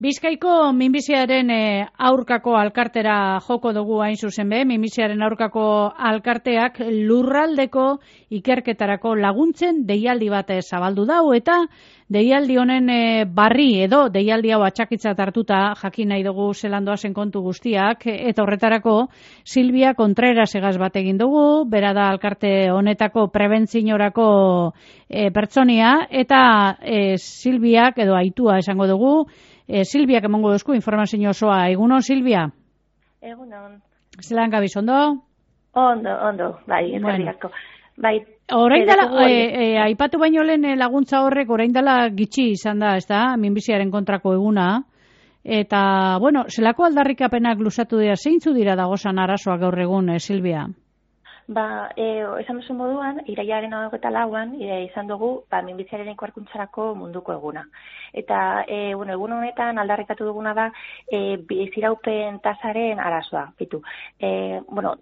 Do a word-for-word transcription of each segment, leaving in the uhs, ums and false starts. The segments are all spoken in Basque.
Bizkaiko minbiziaren e, aurkako alkartera joko dugu hain zuzen be, minbiziaren aurkako alkarteak lurraldeko ikerketarako laguntzen deialdi bat zabaldu dau eta deialdi honen e, barri edo deialdi hau atxakitzat hartuta jakin nahi dugu zelandoa zen kontu guztiak eta horretarako Silvia Contreras egaz bat egin dugu, bera da alkarte honetako prebentzinorako e, pertsonia eta e, Silviak edo Aitua esango dugu. E, Silviak emongo duzku informazio osoa. Egunon, Silvia? Egunon. Zelan gabiz, ondo? Ondo, ondo, bai, eskerrik asko. Bai, orain dela, e, e, aipatu baino lehen laguntza horrek orain dela gitxi izan da, ez da, minbiziaren kontrako eguna. Eta, bueno, zelako aldarrikapenak luzatu dira, zeintzu dira dagozan arazoak gaur egun, e, Silvia? Ba, e, esan duzu moduan, irailaren hogeita lauan, e, izan dugu, ba, minbiziaren ikerkuntzarako munduko eguna. Eta, e, bueno, egun honetan aldarrikatu duguna da, e, biziraupen tasaren arazoa, bitu. E, bueno,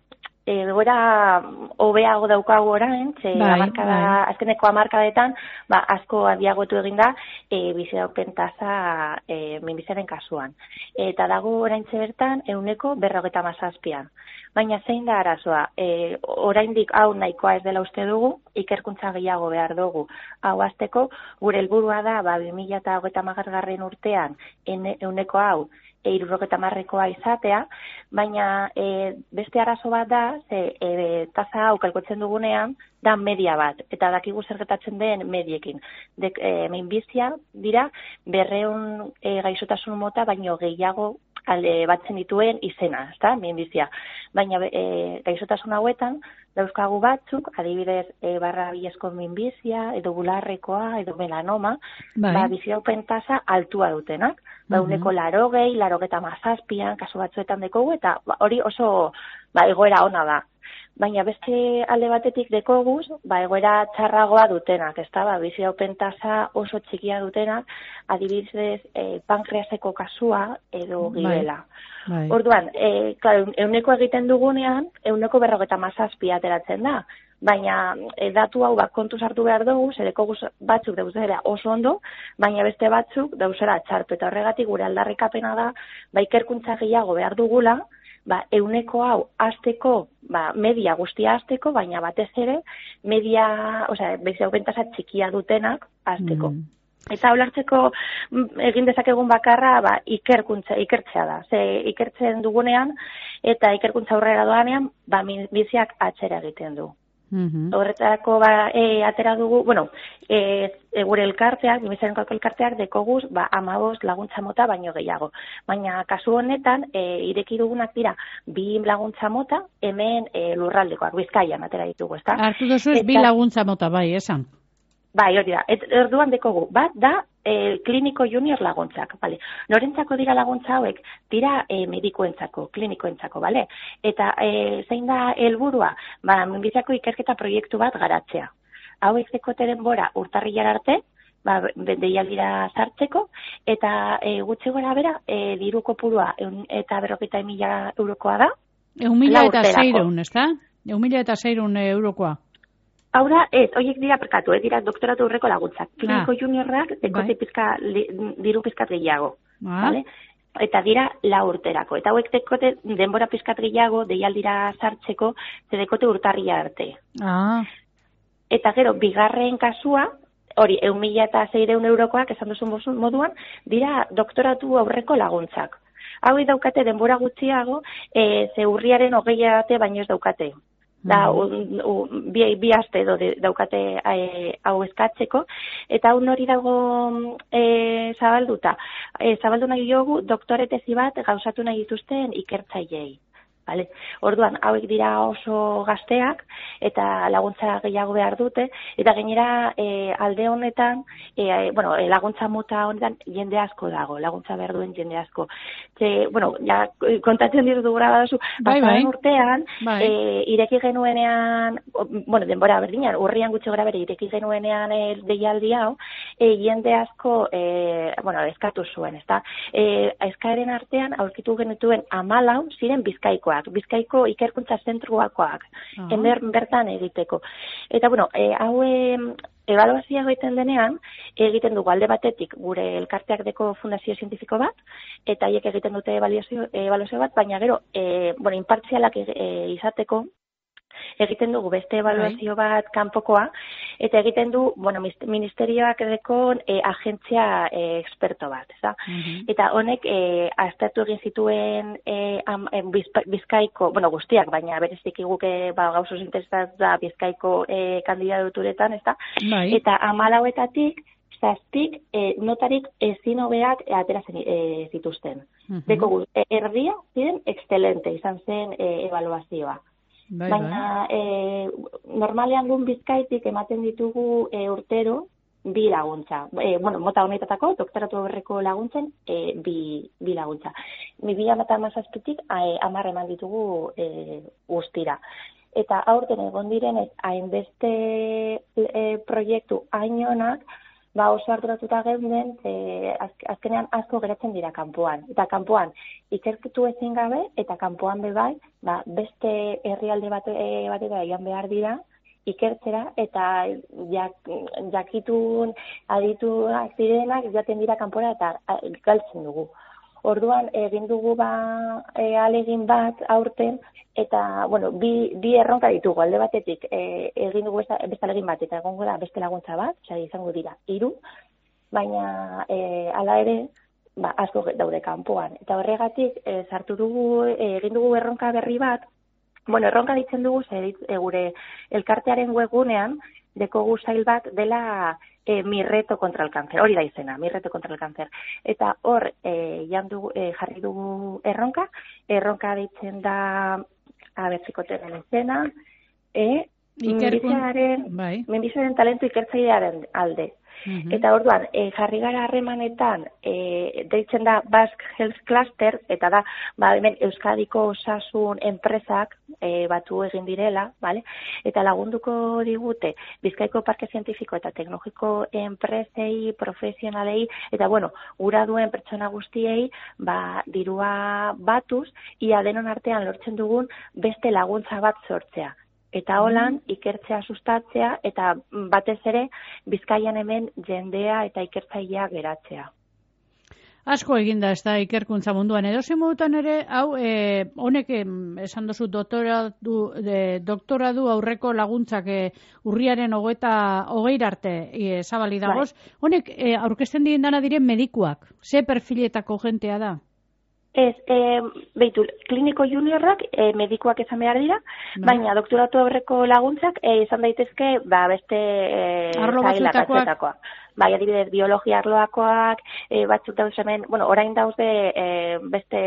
egoera hobeago daukagu orain, ze bai, amarkada, bai. azkeneko hamarkadetan, ba, asko abiagotu eginda e, biziraupen tasa e, minbiziaren kasuan. Eta dago oraintxe bertan ehuneko berrogeita hamazazpian. Baina zein da arazoa? E, oraindik hau nahikoa ez dela uste dugu, ikerkuntza gehiago behar dugu. Hau hasteko gure helburua da, ba, bi mila hogeita hamargarren urtean ehuneko hau e, hirurogeta hamarrekoa izatea, baina e, beste arazo bat da, ze e, tasa hau kalkutzen dugunean, da media bat, eta dakigu zer gertatzen den mediekin. De, e, minbizia dira berreun e, gaixotasun mota, baino gehiago alde batzen dituen izena, ezta, minbizia. Baina e, gaixotasun hauetan, dauzkagu batzuk, adibidez e, barra bilezko minbizia, edo bularrekoa, edo melanoma, bai. Ba, biziraupen tasa altua dutenak. Ba, uneko larogei, larogeta mazazpian, kasu batzuetan dekogu, eta ba, hori oso ba, egoera ona da. Baina beste alde batetik dekoguz, ba, egoera txarragoa dutenak, ezta, ba, biziraupen tasa oso txikia dutenak, adibidez e, pankreaseko kasua edo gibela. Bai. Orduan, e, claro, euneko egiten dugunean, euneko berrogeta mazazpi ateratzen da. Baina e, datu hau bat kontu sartu behar dugu, zereko batzuk dauzera oso ondo, baina beste batzuk dauzera txartu. Eta horregatik gure aldarrikapena da, ba, ikerkuntza gehiago behar dugula, ba, euneko hau azteko, ba, media guztia azteko, baina batez ere, media, osea, biziraupen tasa txikia dutenak azteko. Mm. Eta olartzeko egin dezakegun bakarra ba, ikerkuntza, ikertzea da. Ze ikertzen dugunean eta ikerkuntza aurrera doanean, ba, minbiziak atzera egiten du. Mm-hmm. Horretarako ba, e, atera dugu, bueno, e, e, gure elkarteak, minbiziaren elkarteak dekoguz, ba, amabost laguntza mota baino gehiago. Baina kasu honetan, e, ireki dugunak dira, bi laguntza mota, hemen e, lurraldekoak, Bizkaian atera ditugu, ezta? Hartu duzu ez bi laguntza mota, bai, esan? Bai, hori da. Et, erduan dekogu, bat da, e, kliniko junior laguntzak, bale. Norentzako dira laguntza hauek? Dira e, medikoentzako, klinikoentzako, bale. Eta e, zein da helburua? Ba, minbiziako ikerketa proiektu bat garatzea. Hauek dekote denbora urtarrilara arte, ba, deialdira sartzeko, eta e, gutxi gora bera, e, diru kopurua eun, eta berrogeita mila eurokoa da. Eun mila eta zeireun, ez da? Eun mila eta zeireun eurokoa. Haura, ez, horiek dira perkatu, ez dira doktoratu horreko laguntzak. Kliniko ah. juniorrak dekote bai. pizka, li, diru pizkat gehiago. Ah. Vale? Eta dira la urterako. Eta hauek dekote denbora pizkat gehiago, deialdira sartzeko, ze dekote urtarria arte. Ah. Eta gero, bigarren kasua, hori, eun mila eta zeireun eurokoak, esan duzun moduan, dira doktoratu aurreko laguntzak. Hau daukate denbora gutxiago, e, ze urriaren hogei arte baino ez daukate. Da, un, un, bi, bi aste edo daukate e, hau eskatzeko, eta hau hori dago e, zabalduta. E, zabaldu nahi jogu doktoretezi bat gauzatu nahi dituzten ikertzailei. Vale. Orduan, hauek dira oso gazteak, eta laguntza gehiago behar dute, eta gainera e, alde honetan, e, bueno, laguntza mota honetan jende asko dago, laguntza behar duen jende asko. Ze, bueno, ja, kontatzen ditu dugura badazu, bai, bai. urtean, bai. E, ireki genuenean, bueno, denbora berdinean, urrian gutxi gara bere, ireki genuenean e, deialdi hau, e, jende asko, e, bueno, eskatu zuen, ezta? E, eskaeren artean, aurkitu genituen amalau ziren Bizkaikoak. Bizkaiko ikerkuntza zentruakoak, uh-huh. Hemen bertan egiteko. Eta, bueno, e, hau ebaluazioa egiten denean, egiten dugu alde batetik gure elkarteak deko fundazio zientifiko bat, eta haiek egiten dute ebaluazio, ebaluazio bat, baina gero, e, bueno, inpartzialak e, izateko, egiten dugu beste ebaluazio bat kanpokoa, eta egiten du, bueno, ministerioak edekon e, agentzia e, experto bat, ez da? Uh-huh. Eta honek, e, aztertu egin zituen e, am, e, Bizkaiko, bueno, guztiak, baina berezik iguke, ba, gauzuz interesat da Bizkaiko e, kandidaturetan, ez da? Bai. Eta hamalauetatik, zazpik, e, notarik ezin hobeak e, ateratzen e, zituzten. Uh-huh. Deko, e, erdia ziren excelente izan zen e, ebaluazioa. Bai, baina, bai. E, normalean gun Bizkaitik ematen ditugu e, urtero bi laguntza. E, bueno, mota honetatako, doktoratu horreko laguntzen, e, bi, bi laguntza. Mi bila mata mazazpitik, e, amar eman ditugu e, guztira. Eta aurten egon direnez, hainbeste e, proiektu hainonak, ba oso arduratuta geunden, e, az, azkenean asko geratzen dira kanpoan. Eta kanpoan ikerketu ezin gabe, eta kanpoan bebai, ba, beste herrialde bate, e, batera egan behar dira, ikertzera, eta jak, jakitun adituak direnak jaten dira kanpora, eta galtzen dugu. Orduan, egin dugu ba, e, alegin bat aurten, eta, bueno, bi, bi erronka ditugu, alde batetik, e, egin dugu besta, besta alegin bat, eta egongo da beste laguntza bat, osea, izango dira, hiru, baina e, ala ere, ba, asko daude kanpoan. Eta horregatik, e, sartu dugu, e, egin dugu erronka berri bat, bueno, erronka ditzen dugu, ze, e, gure elkartearen webgunean, dekogu zail bat dela e, mi reto kontra el cáncer, hori da izena, mi reto kontra el cáncer. Eta hor, e, jandu, e, jarri dugu erronka, erronka ditzen da, abertzikoten izena, e, minbiziaren, bai. minbiziaren talentu ikertzailearen alde. Uh-huh. Eta orduan, e, jarri gara harremanetan, e, deitzen da Basque Health Cluster, eta da, ba, hemen Euskadiko osasun enpresak e, batu egin direla, vale? Eta lagunduko digute Bizkaiko Parke Zientifiko eta Teknologiko enpresei, profesionalei, eta bueno, gura duen pertsona guztiei, ba, dirua batuz, ia denon artean lortzen dugun beste laguntza bat sortzea. Eta holan, ikertzea sustatzea, eta batez ere, Bizkaian hemen jendea eta ikertzailea geratzea. Asko eginda ez da ikerkuntza munduan. Edo zen modutan ere, hau, e, honek esan dozu doktoradu, de, doktoradu aurreko laguntzak e, urriaren hogeita hogeir arte e, zabali dagoz. Bai. Honek e, aurkezten diren dana diren medikuak. Ze perfiletako jentea da? Ez, e, behitu, kliniko juniorrak e, medikoak izan behar dira, no. Baina doktoratu aurreko laguntzak e, izan daitezke ba, beste e, zailak atzetakoak. Bai, adibidez, biologia arloakoak, e, batzuk dauz hemen, bueno, orain daude e, beste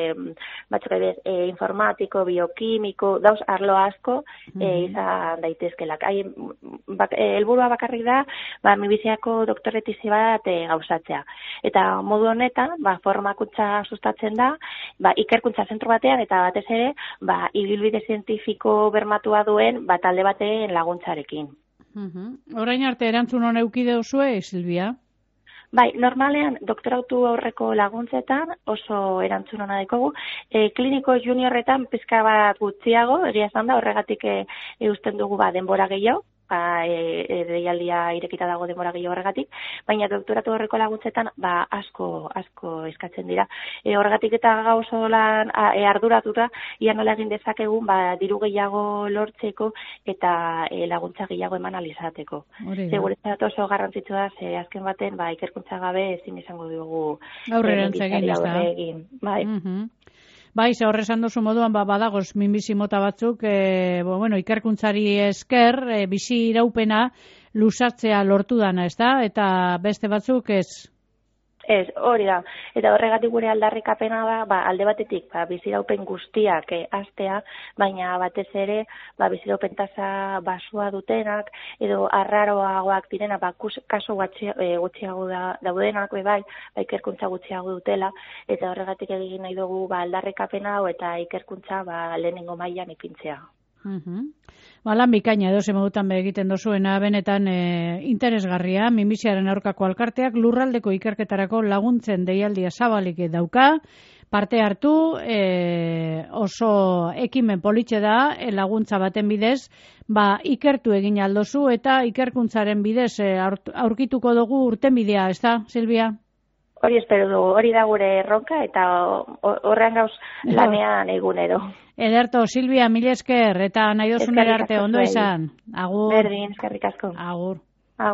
batzuk adibidez, e, informatiko, biokimiko, dauz arlo asko mm-hmm. e, izan daitezkelak. Hai, bak, e, elburua bakarrik da, ba, minbiziako doktoretizi bat e, gauzatzea. Eta modu honetan, ba, formakuntza sustatzen da, ba, ikerkuntza zentro batean, eta batez ere, ba, ibilbide zientifiko bermatua duen, ba, talde baten laguntzarekin. Uh-huh. Orain arte erantzun hona eukide osue, Silvia? Bai, normalean, doktorautu aurreko laguntzetan oso erantzun hona dekogu. E, kliniko juniorretan pizka bat gutxiago, egia esan da, horregatik e, eusten dugu ba, denbora gehiago, ba, e, e, deialdia irekita dago denbora gehiago horregatik, baina doktoratu horreko laguntzetan ba, asko, asko eskatzen dira. E, horregatik eta gauzo lan e, arduratuta, ia nola egin dezakegun ba, diru gehiago lortzeko eta e, laguntza gehiago eman alizateko. Seguretzat oso garrantzitsua da, ze azken baten ba, ikerkuntza gabe ezin izango dugu aurrerantz egin, ez da? Bai. Uh-huh. Bai, ze horre esan duzu moduan, ba, badagoz minbizi mota batzuk, e, bueno, ikerkuntzari esker, e, bizi iraupena luzatzea lortu dana, ez da? Eta beste batzuk ez? Ez, hori da. Eta horregatik gure aldarrikapena da, ba, alde batetik, ba, biziraupen guztiak eh, astea, baina batez ere, ba, biziraupen tasa basua dutenak, edo arraroagoak direna, ba, kaso gutxiago da, daudenak, bai, ba, ikerkuntza gutxiago dutela, eta horregatik egin nahi dugu, ba, aldarrikapena hau eta ikerkuntza, ba, lehenengo mailan ipintzea. Uh-huh. Ba, lan bikaina edo zemodutan egiten dozuena benetan e, interesgarria, minbiziaren aurkako alkarteak lurraldeko ikerketarako laguntzen deialdia zabalik dauka, parte hartu, e, oso ekimen politxe da, e, laguntza baten bidez, ba, ikertu egin aldozu eta ikerkuntzaren bidez e, aurkituko dugu urtenbidea, ez da, Silvia? Hori espero dugu, hori da gure erronka eta horrean gauz lanean egunero. Ederto, Silvia, mila esker, eta nahi dozunera arte ondo izan. Agur. Berdin, eskerrik asko. Agur.